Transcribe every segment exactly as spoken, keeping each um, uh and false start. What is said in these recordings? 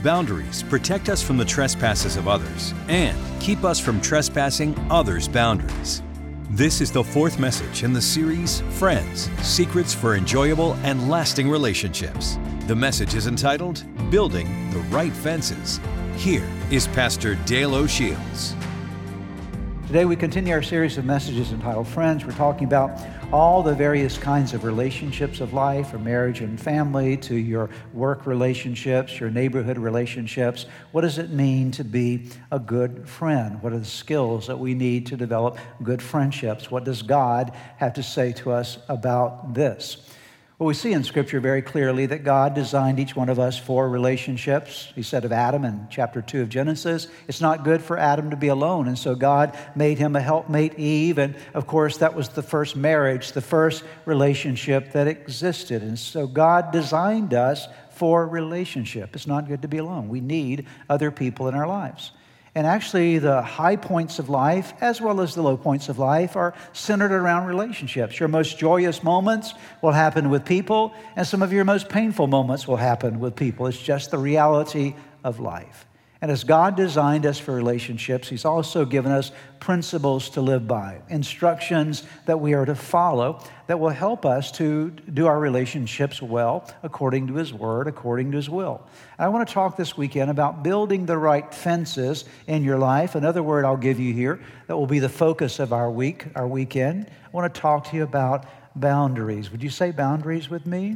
Boundaries protect us from the trespasses of others and keep us from trespassing others' boundaries. This is the fourth message in the series, Friends, Secrets for Enjoyable and Lasting Relationships. The message is entitled, Building the Right Fences. Here is Pastor Dale O'Shields. Today we continue our series of messages entitled Friends. We're talking about all the various kinds of relationships of life, from marriage and family to your work relationships, your neighborhood relationships. What does it mean to be a good friend? What are the skills that we need to develop good friendships? What does God have to say to us about this? Well, we see in Scripture very clearly that God designed each one of us for relationships. He said of Adam in chapter two of Genesis, it's not good for Adam to be alone. And so God made him a helpmate, Eve. And of course, that was the first marriage, the first relationship that existed. And so God designed us for relationship. It's not good to be alone. We need other people in our lives. And actually, the high points of life, as well as the low points of life, are centered around relationships. Your most joyous moments will happen with people, and some of your most painful moments will happen with people. It's just the reality of life. And as God designed us for relationships, He's also given us principles to live by, instructions that we are to follow that will help us to do our relationships well according to His Word, according to His will. And I want to talk this weekend about building the right fences in your life. Another word I'll give you here that will be the focus of our week, our weekend. I want to talk to you about boundaries. Would you say boundaries with me?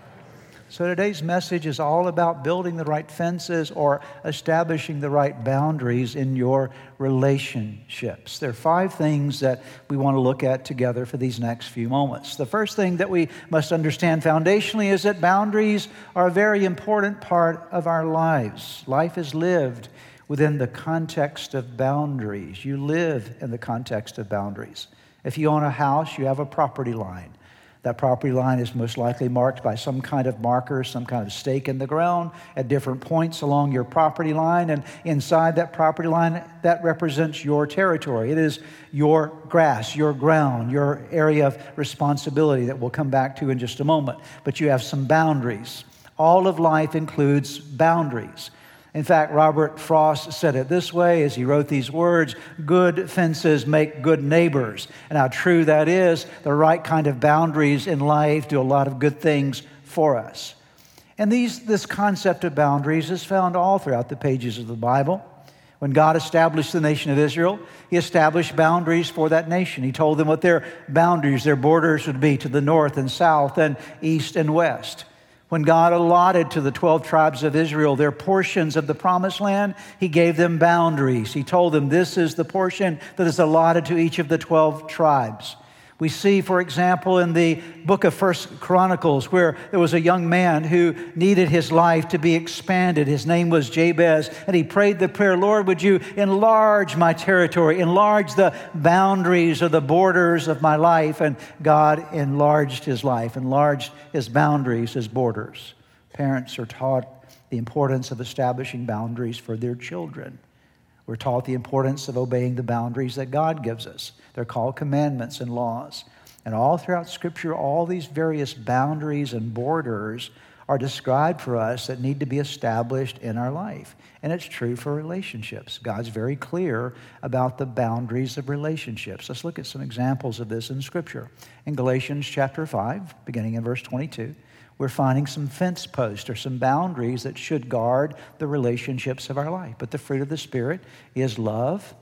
So today's message is all about building the right fences or establishing the right boundaries in your relationships. There are five things that we want to look at together for these next few moments. The first thing that we must understand foundationally is that boundaries are a very important part of our lives. Life is lived within the context of boundaries. You live in the context of boundaries. If you own a house, you have a property line. That property line is most likely marked by some kind of marker, some kind of stake in the ground at different points along your property line. And inside that property line, that represents your territory. It is your grass, your ground, your area of responsibility that we'll come back to in just a moment. But you have some boundaries. All of life includes boundaries. In fact, Robert Frost said it this way as he wrote these words, good fences make good neighbors. And how true that is. The right kind of boundaries in life do a lot of good things for us. And these, this concept of boundaries is found all throughout the pages of the Bible. When God established the nation of Israel, He established boundaries for that nation. He told them what their boundaries, their borders would be to the north and south and east and west. When God allotted to the twelve tribes of Israel their portions of the promised land, He gave them boundaries. He told them this is the portion that is allotted to each of the twelve tribes. We see, for example, in the book of First Chronicles, where there was a young man who needed his life to be expanded. His name was Jabez, and he prayed the prayer, Lord, would you enlarge my territory, enlarge the boundaries or the borders of my life? And God enlarged his life, enlarged his boundaries, his borders. Parents are taught the importance of establishing boundaries for their children. We're taught the importance of obeying the boundaries that God gives us. They're called commandments and laws. And all throughout Scripture, all these various boundaries and borders are described for us that need to be established in our life. And it's true for relationships. God's very clear about the boundaries of relationships. Let's look at some examples of this in Scripture. In Galatians chapter five, beginning in verse twenty-two, we're finding some fence posts or some boundaries that should guard the relationships of our life. But the fruit of the Spirit is love,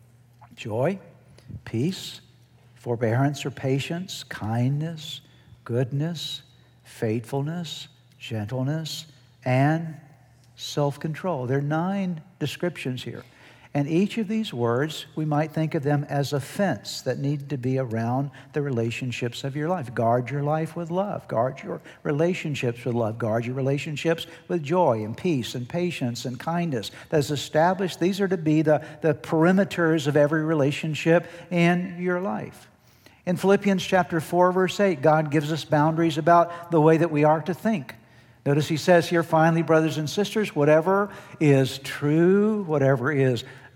joy, peace, forbearance or patience, kindness, goodness, faithfulness, gentleness, and self-control. There are nine descriptions here. And each of these words, we might think of them as a fence that need to be around the relationships of your life. Guard your life with love. Guard your relationships with love. Guard your relationships with joy and peace and patience and kindness. That's established. These are to be the, the perimeters of every relationship in your life. In Philippians chapter four, verse eight, God gives us boundaries about the way that we are to think. Notice he says here, finally, brothers and sisters, whatever is true, whatever is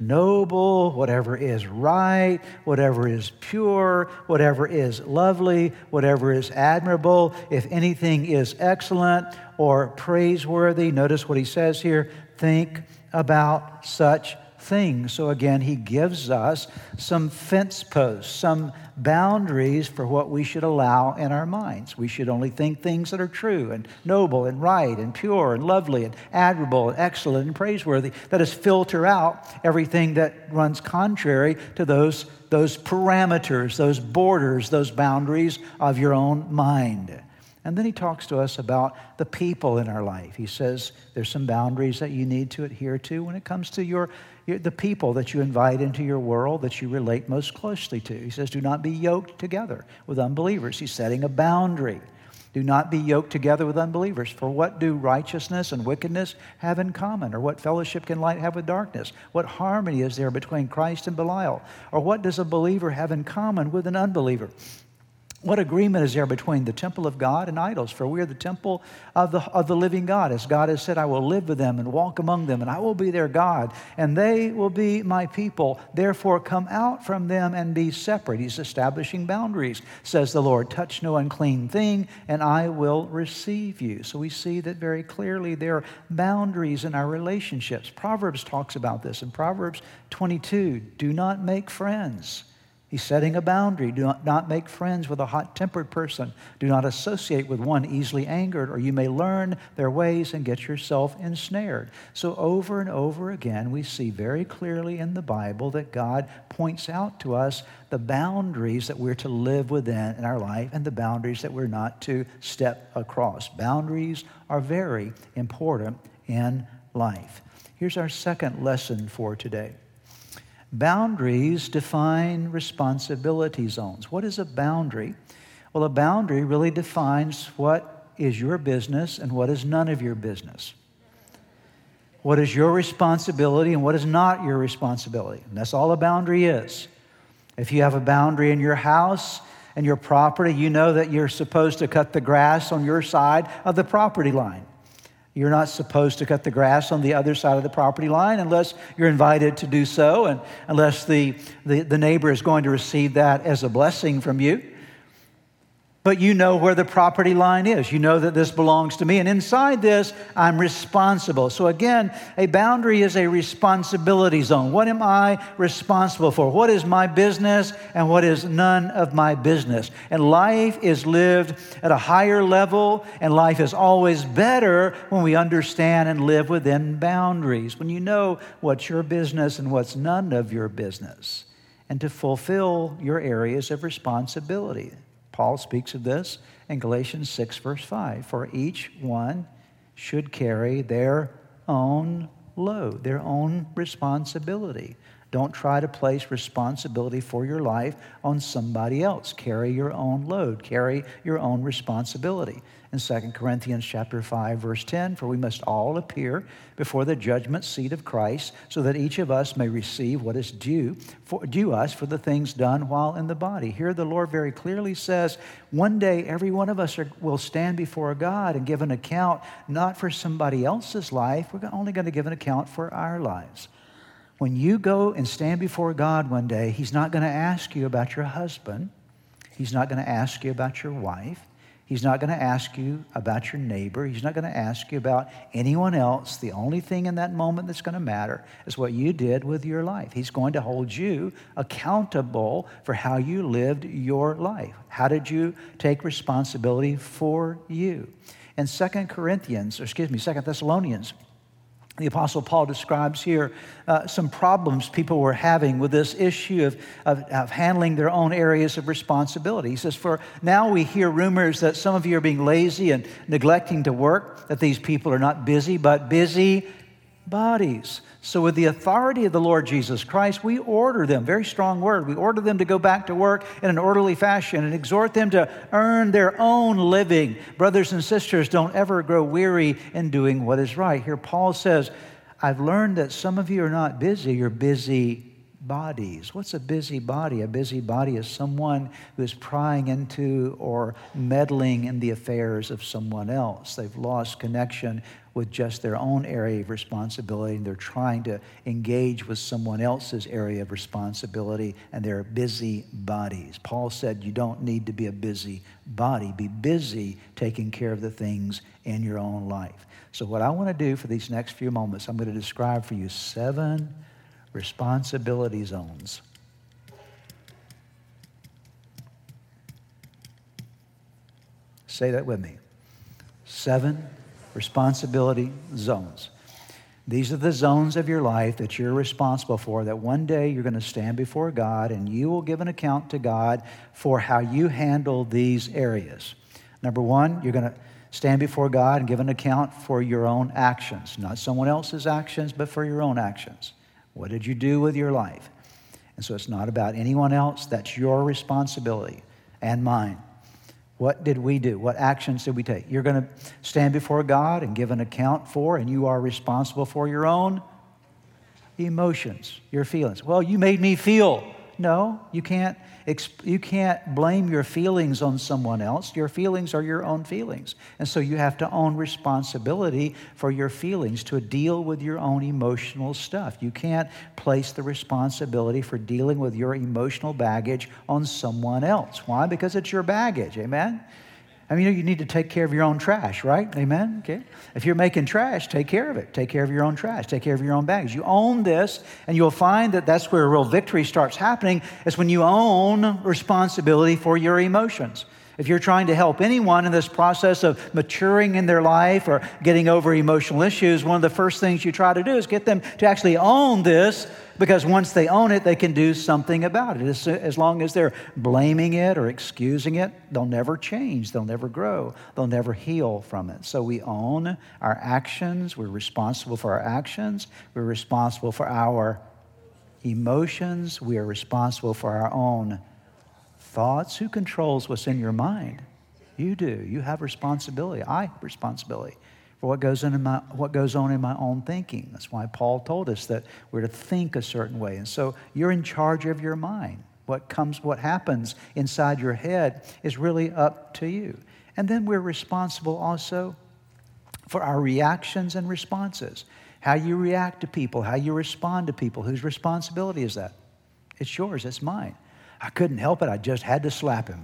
noble, whatever is right, whatever is pure, whatever is lovely, whatever is admirable, if anything is excellent or praiseworthy, notice what he says here, think about such things. So again, he gives us some fence posts, some boundaries for what we should allow in our minds. We should only think things that are true and noble and right and pure and lovely and admirable and excellent and praiseworthy. That is, filter out everything that runs contrary to those, those parameters, those borders, those boundaries of your own mind. And then he talks to us about the people in our life. He says there's some boundaries that you need to adhere to when it comes to your, your the people that you invite into your world, that you relate most closely to. He says, do not be yoked together with unbelievers. He's setting a boundary. Do not be yoked together with unbelievers. For what do righteousness and wickedness have in common? Or what fellowship can light have with darkness? What harmony is there between Christ and Belial? Or what does a believer have in common with an unbeliever? What agreement is there between the temple of God and idols? For we are the temple of the, of the living God. As God has said, I will live with them and walk among them, and I will be their God, and they will be my people. Therefore, come out from them and be separate. He's establishing boundaries, says the Lord. Touch no unclean thing, and I will receive you. So we see that very clearly there are boundaries in our relationships. Proverbs talks about this. In Proverbs twenty-two, do not make friends. He's setting a boundary. Do not, not make friends with a hot-tempered person. Do not associate with one easily angered, or you may learn their ways and get yourself ensnared. So over and over again, we see very clearly in the Bible that God points out to us the boundaries that we're to live within in our life and the boundaries that we're not to step across. Boundaries are very important in life. Here's our second lesson for today. Boundaries define responsibility zones. What is a boundary? Well, a boundary really defines what is your business and what is none of your business. What is your responsibility and what is not your responsibility. And that's all a boundary is. If you have a boundary in your house and your property, you know that you're supposed to cut the grass on your side of the property line. You're not supposed to cut the grass on the other side of the property line unless you're invited to do so and unless the, the, the neighbor is going to receive that as a blessing from you. But you know where the property line is. You know that this belongs to me. And inside this, I'm responsible. So again, a boundary is a responsibility zone. What am I responsible for? What is my business and what is none of my business? And life is lived at a higher level, and life is always better when we understand and live within boundaries, when you know what's your business and what's none of your business, and to fulfill your areas of responsibility. Paul speaks of this in Galatians six, verse five. For each one should carry their own load, their own responsibility. Don't try to place responsibility for your life on somebody else. Carry your own load. Carry your own responsibility. In Second Corinthians chapter five, verse ten, for we must all appear before the judgment seat of Christ, so that each of us may receive what is due, for, due us for the things done while in the body. Here the Lord very clearly says, one day every one of us are, will stand before God and give an account, not for somebody else's life. We're only going to give an account for our lives. When you go and stand before God one day, He's not going to ask you about your husband. He's not going to ask you about your wife. He's not going to ask you about your neighbor. He's not going to ask you about anyone else. The only thing in that moment that's going to matter is what you did with your life. He's going to hold you accountable for how you lived your life. How did you take responsibility for you? In Second Corinthians, or excuse me, Second Thessalonians, the Apostle Paul describes here uh, some problems people were having with this issue of, of, of handling their own areas of responsibility. He says, for now we hear rumors that some of you are being lazy and neglecting to work, that these people are not busy, but busy bodies. So with the authority of the Lord Jesus Christ, we order them, very strong word, we order them to go back to work in an orderly fashion and exhort them to earn their own living. Brothers and sisters, don't ever grow weary in doing what is right. Here Paul says, I've learned that some of you are not busy, you're busy bodies. What's a busybody? A busybody is someone who is prying into or meddling in the affairs of someone else. They've lost connection with just their own area of responsibility, and they're trying to engage with someone else's area of responsibility, and they're busy bodies. Paul said you don't need to be a busy body. Be busy taking care of the things in your own life. So what I want to do for these next few moments, I'm going to describe for you seven responsibility zones. Say that with me. Seven responsibility zones. These are the zones of your life that you're responsible for, that one day you're going to stand before God and you will give an account to God for how you handle these areas. Number one, you're going to stand before God and give an account for your own actions. Not someone else's actions, but for your own actions. What did you do with your life? And so it's not about anyone else. That's your responsibility and mine. What did we do? What actions did we take? You're going to stand before God and give an account for, and you are responsible for your own emotions, your feelings. Well, you made me feel. No, you can't, you can't blame your feelings on someone else. Your feelings are your own feelings. And so you have to own responsibility for your feelings, to deal with your own emotional stuff. You can't place the responsibility for dealing with your emotional baggage on someone else. Why? Because it's your baggage, amen? I mean, you need to take care of your own trash, right? Amen? Okay. If you're making trash, take care of it. Take care of your own trash. Take care of your own bags. You own this, and you'll find that that's where real victory starts happening, is when you own responsibility for your emotions. If you're trying to help anyone in this process of maturing in their life or getting over emotional issues, one of the first things you try to do is get them to actually own this, because once they own it, they can do something about it. As, as long as they're blaming it or excusing it, they'll never change. They'll never grow. They'll never heal from it. So we own our actions. We're responsible for our actions. We're responsible for our emotions. We are responsible for our own thoughts. Who controls what's in your mind? You do. You have responsibility. I have responsibility for what goes in my what goes on in my own thinking. That's why Paul told us that we're to think a certain way. And so you're in charge of your mind. What comes, what happens inside your head is really up to you. And then we're responsible also for our reactions and responses. How you react to people, how you respond to people. Whose responsibility is that? It's yours. It's mine. I couldn't help it. I just had to slap him.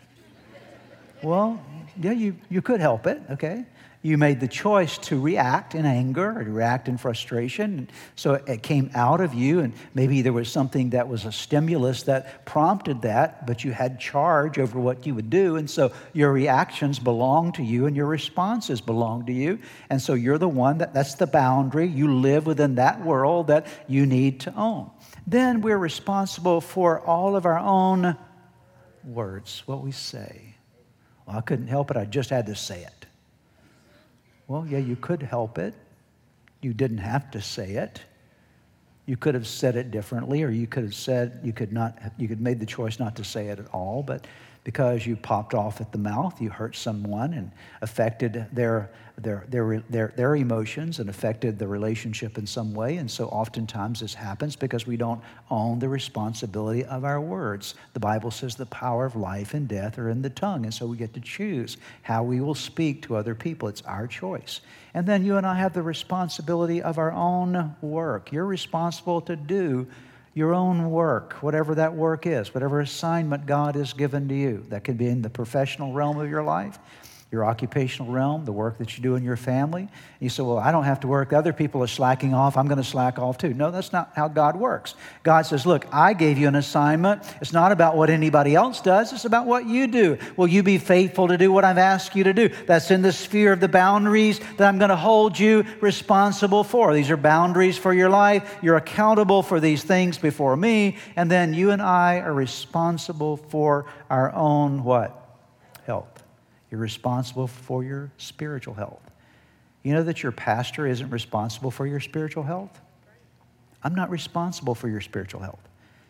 Well, yeah, you, you could help it, okay? You made the choice to react in anger or to react in frustration. So it came out of you, and maybe there was something that was a stimulus that prompted that, but you had charge over what you would do. And so your reactions belong to you and your responses belong to you. And so you're the one, that, that's the boundary. You live within that world that you need to own. Then we're responsible for all of our own words, what we say. Well, I couldn't help it. I just had to say it. Well, yeah, you could help it. You didn't have to say it. You could have said it differently, or you could have said, you could not, you could have made the choice not to say it at all, but because you popped off at the mouth, you hurt someone and affected their, their, their, their, their emotions and affected the relationship in some way. And so oftentimes this happens because we don't own the responsibility of our words. The Bible says the power of life and death are in the tongue. And so we get to choose how we will speak to other people. It's our choice. And then you and I have the responsibility of our own work. You're responsible to do your own work, whatever that work is, whatever assignment God has given to you. That could be in the professional realm of your life, your occupational realm, the work that you do in your family. You say, well, I don't have to work. Other people are slacking off. I'm going to slack off too. No, that's not how God works. God says, look, I gave you an assignment. It's not about what anybody else does. It's about what you do. Will you be faithful to do what I've asked you to do? That's in the sphere of the boundaries that I'm going to hold you responsible for. These are boundaries for your life. You're accountable for these things before me. And then you and I are responsible for our own what? Health. You're responsible for your spiritual health. You know that your pastor isn't responsible for your spiritual health? I'm not responsible for your spiritual health.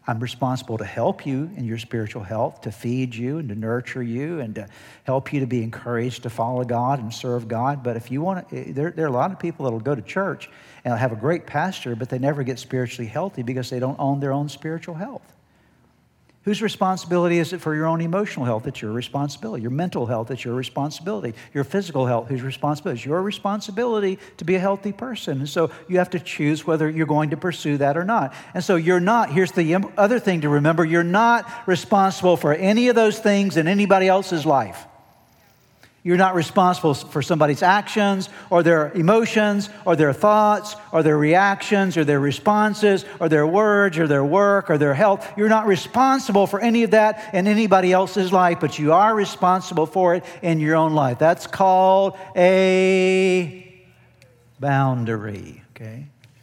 I'm responsible to help you in your spiritual health, to feed you and to nurture you and to help you to be encouraged to follow God and serve God. But if you want to, there, there are a lot of people that will go to church and have a great pastor, but they never get spiritually healthy because they don't own their own spiritual health. Whose responsibility is it for your own emotional health? It's your responsibility. Your mental health, it's your responsibility. Your physical health, whose responsibility? It's your responsibility to be a healthy person. And so you have to choose whether you're going to pursue that or not. And so you're not, here's the other thing to remember, you're not responsible for any of those things in anybody else's life. You're not responsible for somebody's actions or their emotions or their thoughts or their reactions or their responses or their words or their work or their health. You're not responsible for any of that in anybody else's life, but you are responsible for it in your own life. That's called a boundary, okay?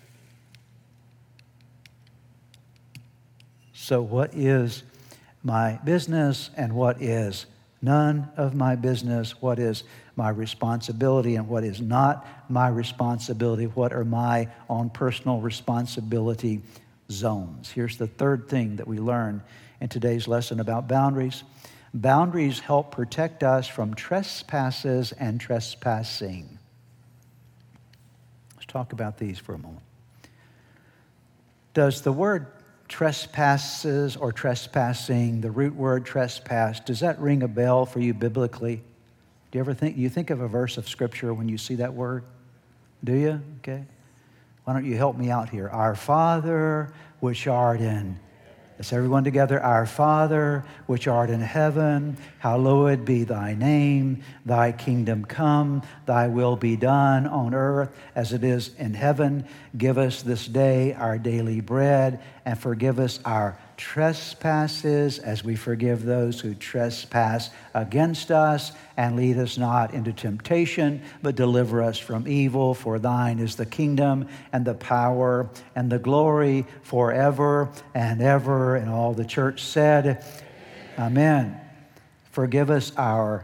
So what is my business and what is none of my business? What is my responsibility and what is not my responsibility? What are my own personal responsibility zones? Here's the third thing that we learn in today's lesson about boundaries. Boundaries help protect us from trespasses and trespassing. Let's talk about these for a moment. Does the word trespasses or trespassing, the root word trespass, does that ring a bell for you biblically? Do you ever think, you think of a verse of Scripture when you see that word? Do you? Okay. Why don't you help me out here? Our Father, which art in, let's everyone together. Our Father, which art in heaven, hallowed be thy name. Thy kingdom come, thy will be done on earth as it is in heaven. Give us this day our daily bread, and forgive us our trespasses as we forgive those who trespass against us. And lead us not into temptation, but deliver us from evil. For thine is the kingdom and the power and the glory forever and ever. And all the church said, Amen. Forgive us our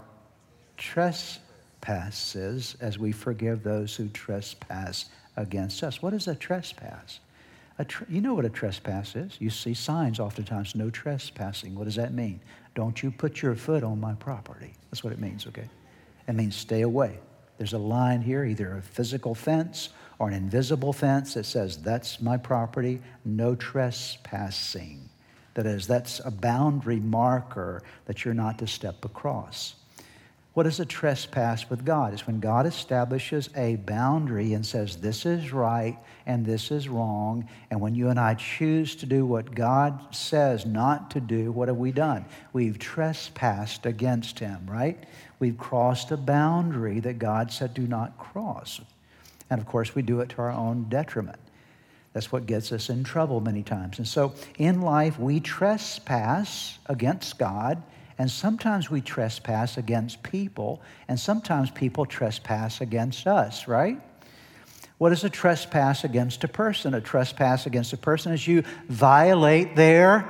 trespasses as we forgive those who trespass against us. What is a trespass? A tr- you know what a trespass is. You see signs oftentimes, no trespassing. What does that mean? Don't you put your foot on my property. That's what it means, okay? It means stay away. There's a line here, either a physical fence or an invisible fence that says, that's my property, no trespassing. That is, that's a boundary marker that you're not to step across. What is a trespass with God? It's when God establishes a boundary and says, this is right and this is wrong. And when you and I choose to do what God says not to do, what have we done? We've trespassed against him, right? We've crossed a boundary that God said do not cross. And of course, we do it to our own detriment. That's what gets us in trouble many times. And so in life, we trespass against God. And sometimes we trespass against people, and sometimes people trespass against us, right? What is a trespass against a person? A trespass against a person is you violate their,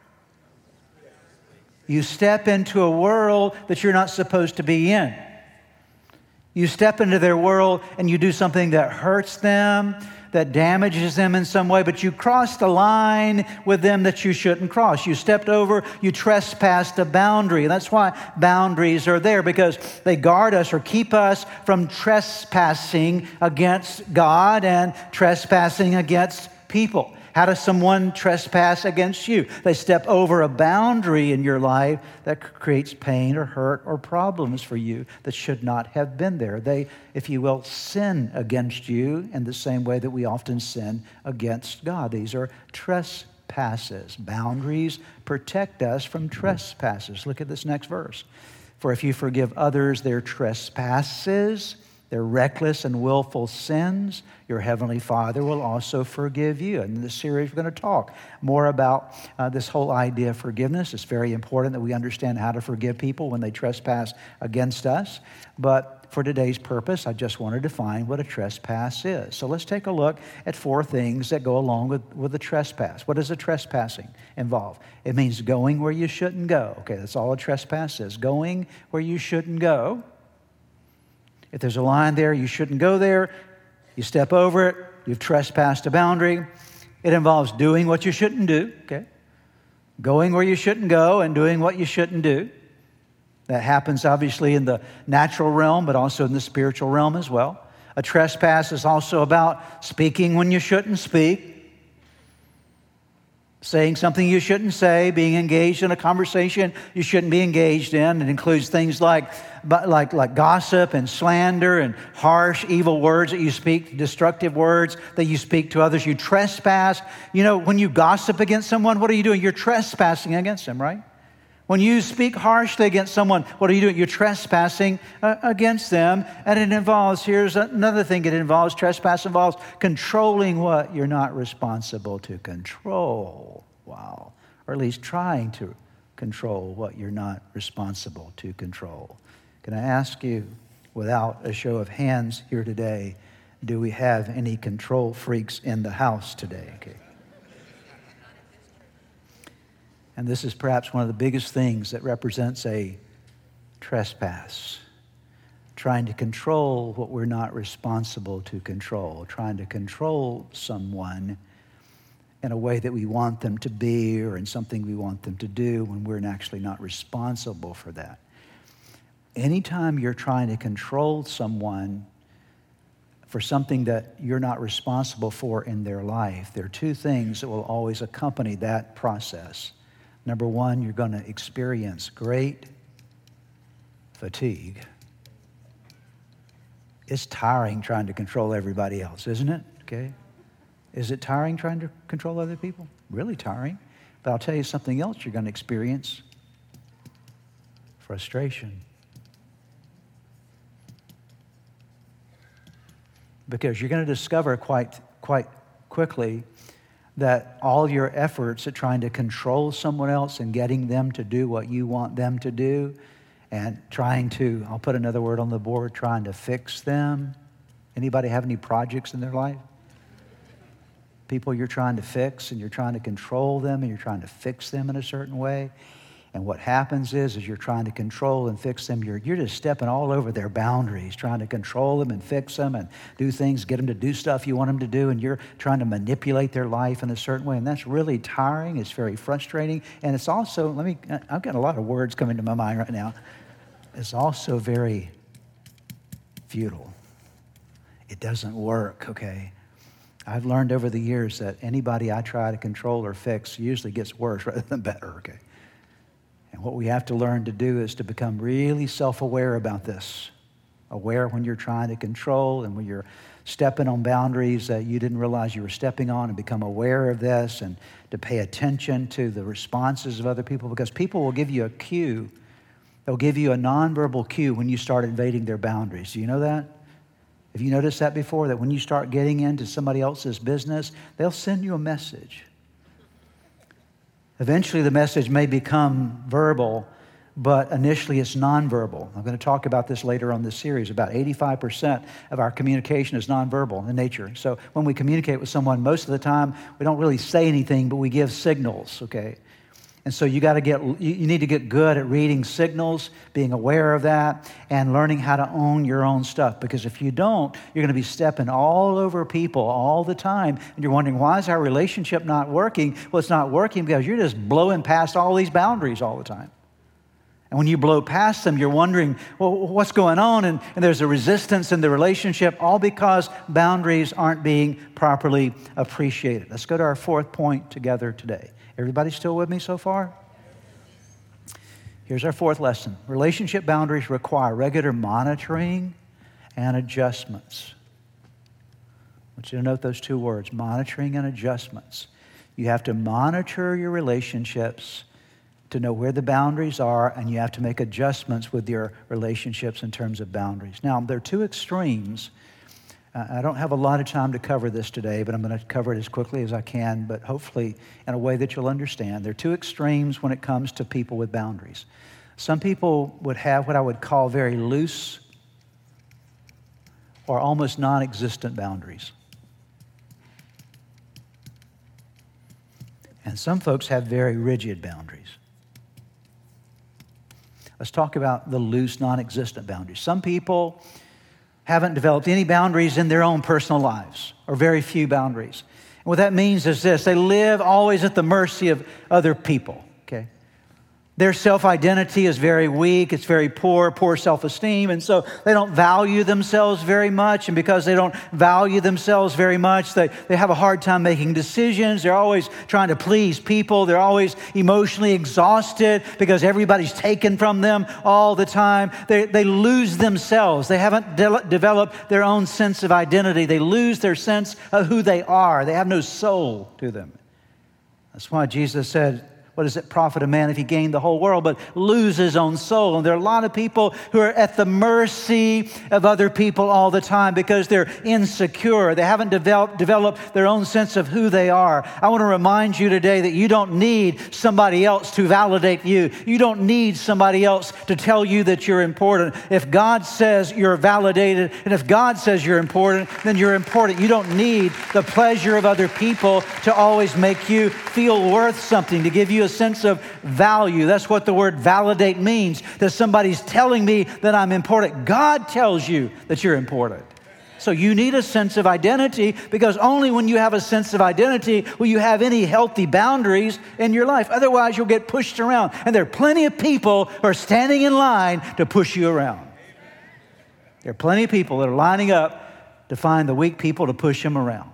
you step into a world that you're not supposed to be in. You step into their world and you do something that hurts them, that damages them in some way, but you crossed a line with them that you shouldn't cross. You stepped over, you trespassed a boundary. And that's why boundaries are there, because they guard us or keep us from trespassing against God and trespassing against people. How does someone trespass against you? They step over a boundary in your life that creates pain or hurt or problems for you that should not have been there. They, if you will, sin against you in the same way that we often sin against God. These are trespasses. Boundaries protect us from trespasses. Look at this next verse. For if you forgive others their trespasses, their reckless and willful sins, your heavenly Father will also forgive you. And in this series, we're going to talk more about uh, this whole idea of forgiveness. It's very important that we understand how to forgive people when they trespass against us. But for today's purpose, I just want to define what a trespass is. So let's take a look at four things that go along with, with a trespass. What does a trespassing involve? It means going where you shouldn't go. Okay, that's all a trespass is. Going where you shouldn't go. If there's a line there, you shouldn't go there. You step over it. You've trespassed a boundary. It involves doing what you shouldn't do, okay? going where you shouldn't go and doing what you shouldn't do. That happens obviously in the natural realm, but also in the spiritual realm as well. A trespass is also about speaking when you shouldn't speak, saying something you shouldn't say, being engaged in a conversation you shouldn't be engaged in. It includes things like, like, like gossip and slander and harsh, evil words that you speak, destructive words that you speak to others. You trespass. You know, when you gossip against someone, what are you doing? You're trespassing against them, right? When you speak harshly against someone, what are you doing? You're trespassing uh, against them. And it involves, here's another thing it involves, trespass involves controlling what you're not responsible to control. Wow. Or at least trying to control what you're not responsible to control. Can I ask you, without a show of hands here today, do we have any control freaks in the house today? Okay. And this is perhaps one of the biggest things that represents a trespass. Trying to control what we're not responsible to control. Trying to control someone in a way that we want them to be or in something we want them to do when we're actually not responsible for that. Anytime you're trying to control someone for something that you're not responsible for in their life, there are two things that will always accompany that process. Number one, you're going to experience great fatigue. It's tiring trying to control everybody else, isn't it? Okay. Is it tiring trying to control other people? Really tiring. But I'll tell you something else you're going to experience. Frustration. Because you're going to discover quite, quite quickly that all your efforts at trying to control someone else and getting them to do what you want them to do and trying to, I'll put another word on the board, trying to fix them. Anybody have any projects in their life? People you're trying to fix and you're trying to control them and you're trying to fix them in a certain way. And what happens is, is you're trying to control and fix them. You're, you're just stepping all over their boundaries, trying to control them and fix them and do things, get them to do stuff you want them to do, and you're trying to manipulate their life in a certain way. And that's really tiring. It's very frustrating. And it's also, let me, I've got a lot of words coming to my mind right now. It's also very futile. It doesn't work, okay? I've learned over the years that anybody I try to control or fix usually gets worse rather than better, okay? And what we have to learn to do is to become really self-aware about this. Aware when you're trying to control and when you're stepping on boundaries that you didn't realize you were stepping on, and become aware of this and to pay attention to the responses of other people, because people will give you a cue. They'll give you a nonverbal cue when you start invading their boundaries. Do you know that? Have you noticed that before? That when you start getting into somebody else's business, they'll send you a message. Eventually, the message may become verbal, but initially it's nonverbal. I'm going to talk about this later on this series. About eighty-five percent of our communication is nonverbal in nature. So when we communicate with someone, most of the time, we don't really say anything, but we give signals, okay? And so you got to get, you need to get good at reading signals, being aware of that, and learning how to own your own stuff. Because if you don't, you're going to be stepping all over people all the time. And you're wondering, why is our relationship not working? Well, it's not working because you're just blowing past all these boundaries all the time. And when you blow past them, you're wondering, well, what's going on? And, and there's a resistance in the relationship, all because boundaries aren't being properly appreciated. Let's go to our fourth point together today. Everybody still with me so far? Here's our fourth lesson. Relationship boundaries require regular monitoring and adjustments. I want you to note those two words, monitoring and adjustments. You have to monitor your relationships to know where the boundaries are, and you have to make adjustments with your relationships in terms of boundaries. Now, there are two extremes. I don't have a lot of time to cover this today, but I'm going to cover it as quickly as I can, but hopefully in a way that you'll understand. There are two extremes when it comes to people with boundaries. Some people would have what I would call very loose or almost non-existent boundaries. And some folks have very rigid boundaries. Let's talk about the loose, non-existent boundaries. Some people haven't developed any boundaries in their own personal lives, or very few boundaries. And what that means is this: they live always at the mercy of other people. Their self-identity is very weak. It's very poor, poor self-esteem. And so they don't value themselves very much. And because they don't value themselves very much, they, they have a hard time making decisions. They're always trying to please people. They're always emotionally exhausted because everybody's taken from them all the time. They, they lose themselves. They haven't de- developed their own sense of identity. They lose their sense of who they are. They have no soul to them. That's why Jesus said, what does it profit a man if he gained the whole world but lose his own soul? And there are a lot of people who are at the mercy of other people all the time because they're insecure. They haven't developed, developed their own sense of who they are. I want to remind you today that you don't need somebody else to validate you. You don't need somebody else to tell you that you're important. If God says you're validated, and if God says you're important, then you're important. You don't need the pleasure of other people to always make you feel worth something, to give you a sense of value. That's what the word validate means, that somebody's telling me that I'm important. God tells you that you're important. So you need a sense of identity, because only when you have a sense of identity will you have any healthy boundaries in your life. Otherwise, you'll get pushed around. And there are plenty of people who are standing in line to push you around. There are plenty of people that are lining up to find the weak people to push them around.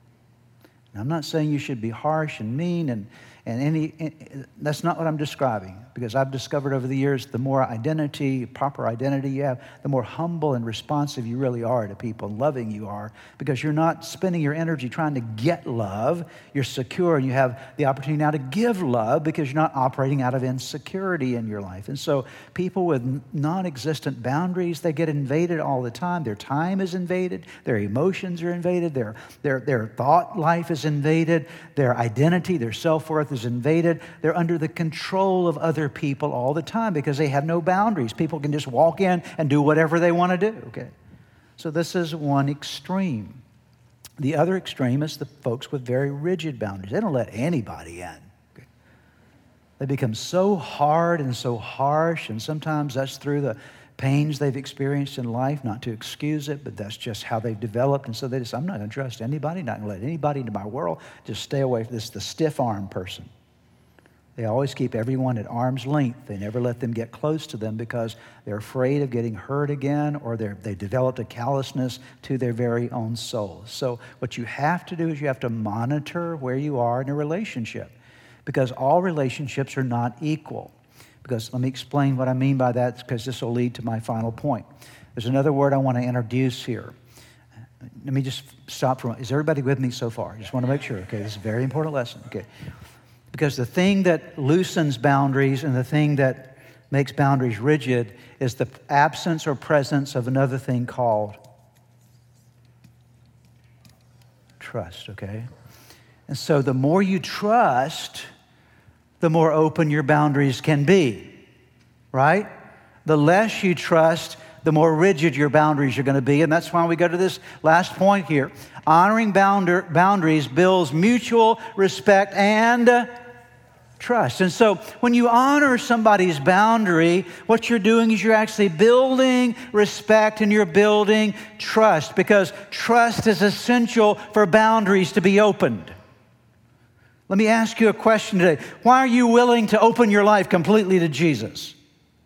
And I'm not saying you should be harsh and mean and And any, that's not what I'm describing, because I've discovered over the years, the more identity, proper identity you have, the more humble and responsive you really are to people, and loving you are, because you're not spending your energy trying to get love. You're secure, and you have the opportunity now to give love because you're not operating out of insecurity in your life. And so people with non-existent boundaries, they get invaded all the time. Their time is invaded. Their emotions are invaded. Their, their, their thought life is invaded. Their identity, their self-worth is invaded. They're under the control of other people all the time because they have no boundaries. People can just walk in and do whatever they want to do, okay? So this is one extreme. The other extreme is the folks with very rigid boundaries. They don't let anybody in. Okay? They become so hard and so harsh, and sometimes that's through the pains they've experienced in life, not to excuse it, but that's just how they've developed. And so they just, I'm not going to trust anybody, not going to let anybody into my world. Just stay away from this, the stiff-arm person. They always keep everyone at arm's length. They never let them get close to them because they're afraid of getting hurt again, or they're, they developed a callousness to their very own soul. So what you have to do is you have to monitor where you are in a relationship, because all relationships are not equal. Because let me explain what I mean by that, because this will lead to my final point. There's another word I want to introduce here. Let me just stop for a moment. Is everybody with me so far? I just want to make sure. Okay, this is a very important lesson. Okay, because the thing that loosens boundaries and the thing that makes boundaries rigid is the absence or presence of another thing called trust, okay? And so the more you trust, the more open your boundaries can be, right? The less you trust, the more rigid your boundaries are going to be. And that's why we go to this last point here. Honoring bounder, boundaries builds mutual respect and trust. And so when you honor somebody's boundary, what you're doing is you're actually building respect and you're building trust, because trust is essential for boundaries to be opened. Let me ask you a question today. Why are you willing to open your life completely to Jesus?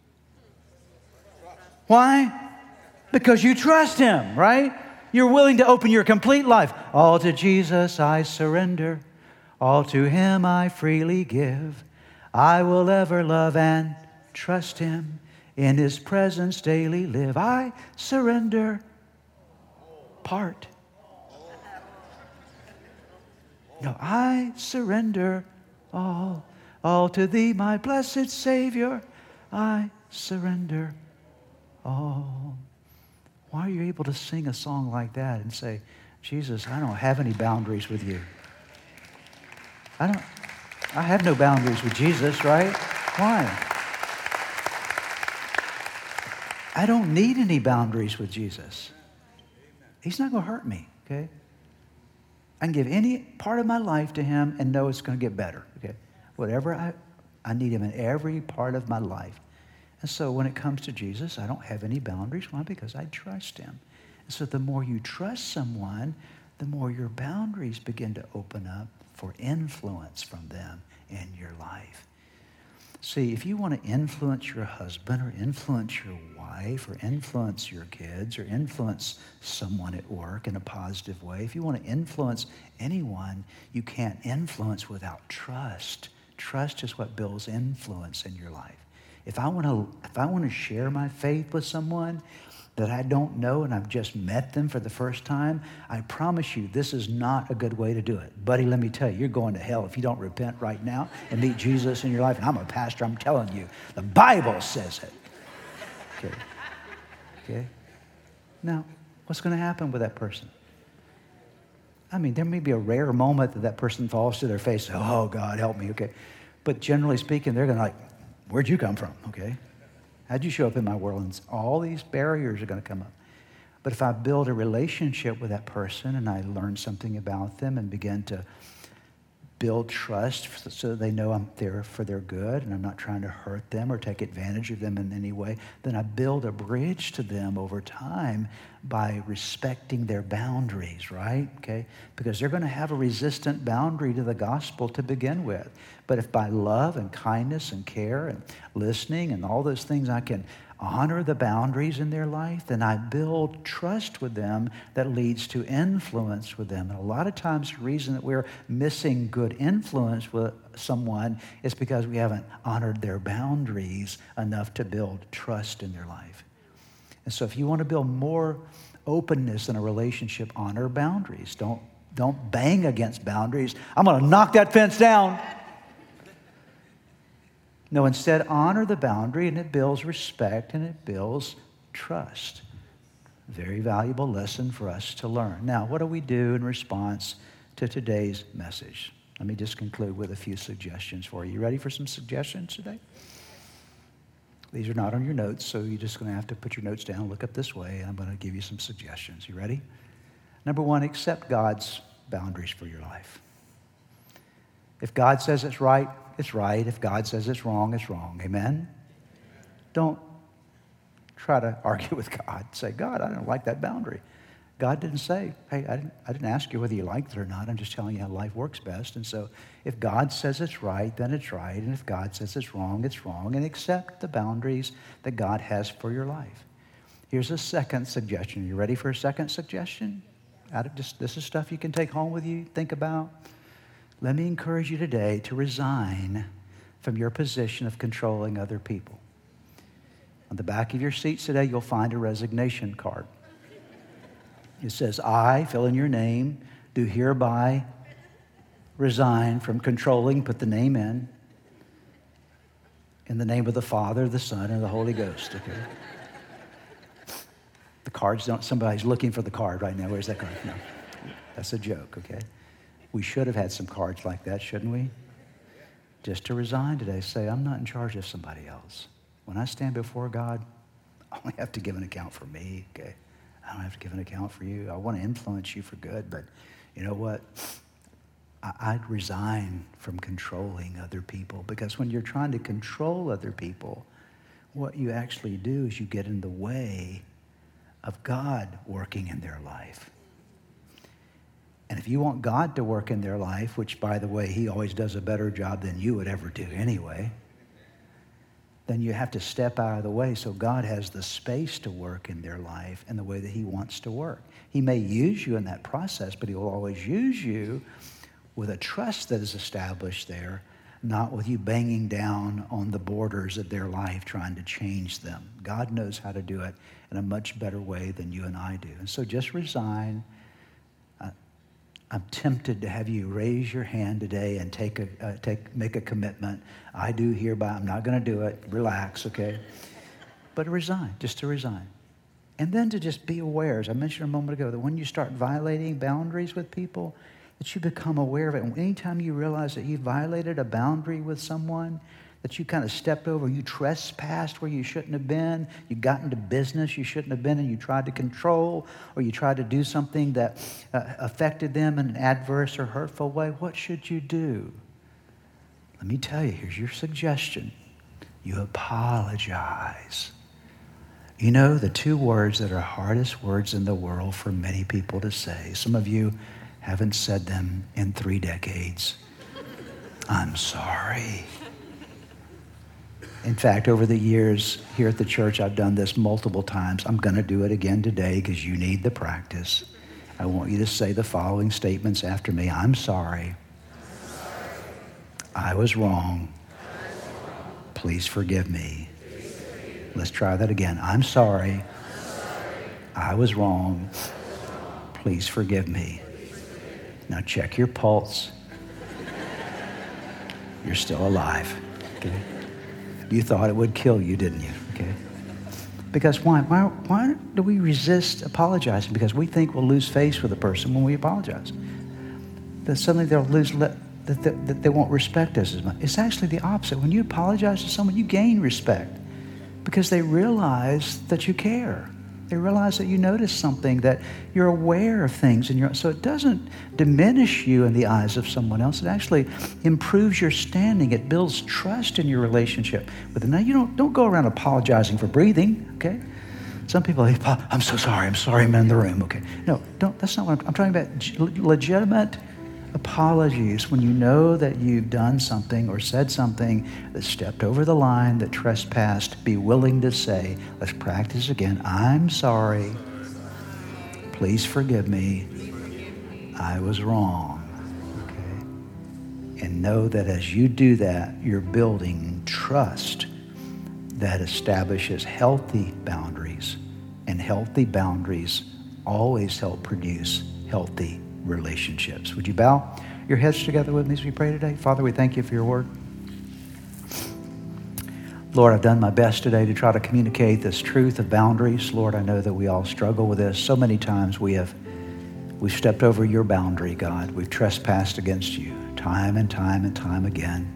Why? Because you trust Him, right? You're willing to open your complete life. All to Jesus I surrender. All to Him I freely give. I will ever love and trust Him. In His presence daily live. I surrender part. No, I surrender all. All to Thee, my blessed Savior. I surrender all. Why are you able to sing a song like that and say, Jesus, I don't have any boundaries with you? I don't, I have no boundaries with Jesus, right? Why? I don't need any boundaries with Jesus. He's not going to hurt me, okay? I can give any part of my life to Him and know it's going to get better, okay? Whatever I, I need Him in every part of my life. And so when it comes to Jesus, I don't have any boundaries. Why? Because I trust Him. And so the more you trust someone, the more your boundaries begin to open up for influence from them in your life. See, if you want to influence your husband or influence your wife or influence your kids or influence someone at work in a positive way, if you want to influence anyone, you can't influence without trust. Trust is what builds influence in your life. If I want to, if I want to share my faith with someone that I don't know and I've just met them for the first time, I promise you this is not a good way to do it. Buddy, let me tell you, you're going to hell if you don't repent right now and meet Jesus in your life. And I'm a pastor, I'm telling you, the Bible says it. Okay. Okay. Now, what's going to happen with that person? I mean, there may be a rare moment that that person falls to their face, oh, God, help me, okay. But generally speaking, they're going to like, where'd you come from, okay? How'd you show up in my world? And all these barriers are going to come up. But if I build a relationship with that person and I learn something about them and begin to build trust so they know I'm there for their good and I'm not trying to hurt them or take advantage of them in any way, then I build a bridge to them over time by respecting their boundaries, right? Okay? Because they're going to have a resistant boundary to the gospel to begin with. But if by love and kindness and care and listening and all those things I can honor the boundaries in their life, then I build trust with them that leads to influence with them. And a lot of times the reason that we're missing good influence with someone is because we haven't honored their boundaries enough to build trust in their life. And so if you want to build more openness in a relationship, honor boundaries. Don't, don't bang against boundaries. I'm going to knock that fence down. No, instead, honor the boundary, and it builds respect, and it builds trust. Very valuable lesson for us to learn. Now, what do we do in response to today's message? Let me just conclude with a few suggestions for you. You ready for some suggestions today? These are not on your notes, so you're just going to have to put your notes down, look up this way, and I'm going to give you some suggestions. You ready? Number one, accept God's boundaries for your life. If God says it's right, it's right. If God says it's wrong, it's wrong. Amen? Don't try to argue with God. Say, God, I don't like that boundary. God didn't say, hey, I didn't, I didn't ask you whether you liked it or not. I'm just telling you how life works best. And so if God says it's right, then it's right. And if God says it's wrong, it's wrong. And accept the boundaries that God has for your life. Here's a second suggestion. Are you ready for a second suggestion? Out of just, this is stuff you can take home with you, think about. Let me encourage you today to resign from your position of controlling other people. On the back of your seats today, you'll find a resignation card. It says, I, fill in your name, do hereby resign from controlling, put the name in, in the name of the Father, the Son, and the Holy Ghost, okay? The cards don't, somebody's looking for the card right now. Where's that card? No, that's a joke, okay? We should have had some cards like that, shouldn't we? Just to resign today, say, I'm not in charge of somebody else. When I stand before God, I only have to give an account for me, okay? I don't have to give an account for you. I want to influence you for good, but you know what? I, I'd resign from controlling other people, because when you're trying to control other people, what you actually do is you get in the way of God working in their life. And if you want God to work in their life, which, by the way, he always does a better job than you would ever do anyway, then you have to step out of the way so God has the space to work in their life in the way that he wants to work. He may use you in that process, but he will always use you with a trust that is established there, not with you banging down on the borders of their life trying to change them. God knows how to do it in a much better way than you and I do. And so just resign. I'm tempted to have you raise your hand today and take a uh, take make a commitment. I do hereby. I'm not going to do it. Relax, okay? But resign, just to resign. And then to just be aware, as I mentioned a moment ago, that when you start violating boundaries with people, that you become aware of it. And anytime you realize that you violated a boundary with someone, that you kind of stepped over, you trespassed where you shouldn't have been, you got into business you shouldn't have been, and you tried to control, or you tried to do something that uh, affected them in an adverse or hurtful way, what should you do? Let me tell you, here's your suggestion. You apologize. You know, the two words that are hardest words in the world for many people to say, some of you haven't said them in three decades. I'm sorry. In fact, over the years here at the church, I've done this multiple times. I'm going to do it again today because you need the practice. I want you to say the following statements after me. I'm sorry. I was wrong. Please forgive me. Let's try that again. I'm sorry. I was wrong. Please forgive me. Now check your pulse. You're still alive. Okay? You thought it would kill you, didn't you? Okay? Because why? Why, why do we resist apologizing? Because we think we'll lose face with a person when we apologize. That suddenly they'll lose, le- that, that, that they won't respect us as much. It's actually the opposite. When you apologize to someone, you gain respect because they realize that you care. They realize that you notice something, that you're aware of things. And you're, so it doesn't diminish you in the eyes of someone else. It actually improves your standing. It builds trust in your relationship with them. Now, you don't, don't go around apologizing for breathing, okay? Some people, I'm so sorry, I'm sorry I'm in the room, okay? No, don't. That's not what I'm, I'm talking about. Legitimate apologies when you know that you've done something or said something that stepped over the line, that trespassed. Be willing to say, let's practice again. I'm sorry. Please forgive me. I was wrong. Okay? And know that as you do that, you're building trust that establishes healthy boundaries. And healthy boundaries always help produce healthy relationships. Would you bow your heads together with me as we pray today? Father, we thank you for your word. Lord, I've done my best today to try to communicate this truth of boundaries. Lord, I know that we all struggle with this. So many times we have we've stepped over your boundary, God. We've trespassed against you time and time and time again.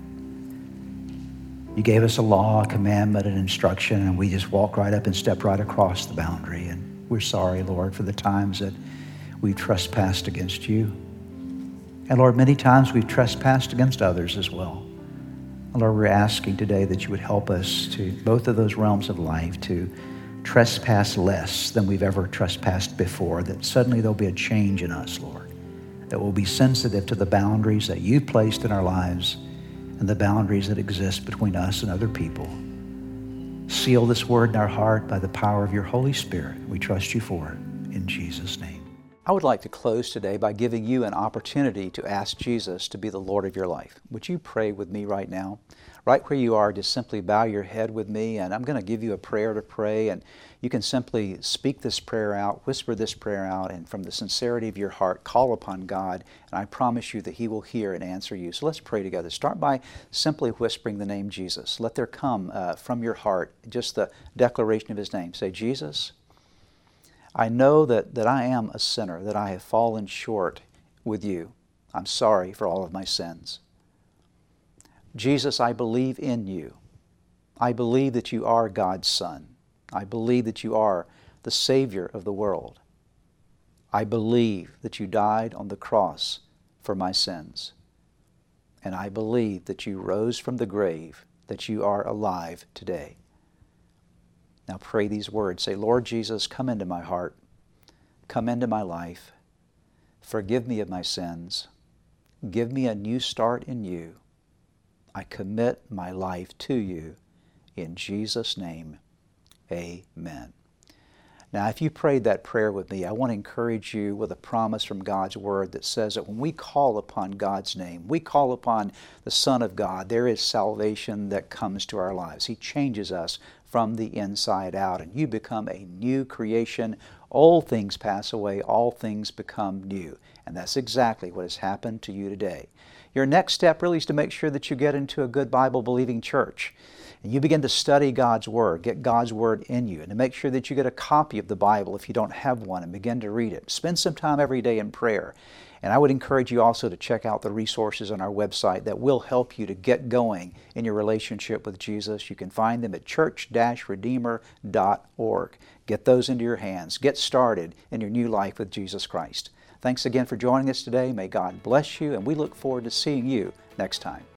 You gave us a law, a commandment, an instruction, and we just walked right up and stepped right across the boundary. And we're sorry, Lord, for the times that we've trespassed against you. And Lord, many times we've trespassed against others as well. And Lord, we're asking today that you would help us to both of those realms of life to trespass less than we've ever trespassed before, that suddenly there'll be a change in us, Lord, that we'll be sensitive to the boundaries that you've placed in our lives and the boundaries that exist between us and other people. Seal this word in our heart by the power of your Holy Spirit. We trust you for it in Jesus' name. I would like to close today by giving you an opportunity to ask Jesus to be the Lord of your life. Would you pray with me right now? Right where you are, just simply bow your head with me, and I'm going to give you a prayer to pray, and you can simply speak this prayer out, whisper this prayer out, and from the sincerity of your heart, call upon God, and I promise you that He will hear and answer you. So let's pray together. Start by simply whispering the name Jesus. Let there come uh, from your heart just the declaration of His name. Say, Jesus, I know that, that I am a sinner, that I have fallen short with you. I'm sorry for all of my sins. Jesus, I believe in you. I believe that you are God's Son. I believe that you are the Savior of the world. I believe that you died on the cross for my sins. And I believe that you rose from the grave, that you are alive today. Now pray these words. Say, Lord Jesus, come into my heart. Come into my life. Forgive me of my sins. Give me a new start in you. I commit my life to you. In Jesus' name, amen. Now, if you prayed that prayer with me, I want to encourage you with a promise from God's Word that says that when we call upon God's name, we call upon the Son of God, there is salvation that comes to our lives. He changes us from the inside out, and you become a new creation. Old things pass away, all things become new. And that's exactly what has happened to you today. Your next step really is to make sure that you get into a good Bible-believing church. And you begin to study God's Word, get God's Word in you, and to make sure that you get a copy of the Bible if you don't have one, and begin to read it. Spend some time every day in prayer. And I would encourage you also to check out the resources on our website that will help you to get going in your relationship with Jesus. You can find them at church dash redeemer dot org. Get those into your hands. Get started in your new life with Jesus Christ. Thanks again for joining us today. May God bless you, and we look forward to seeing you next time.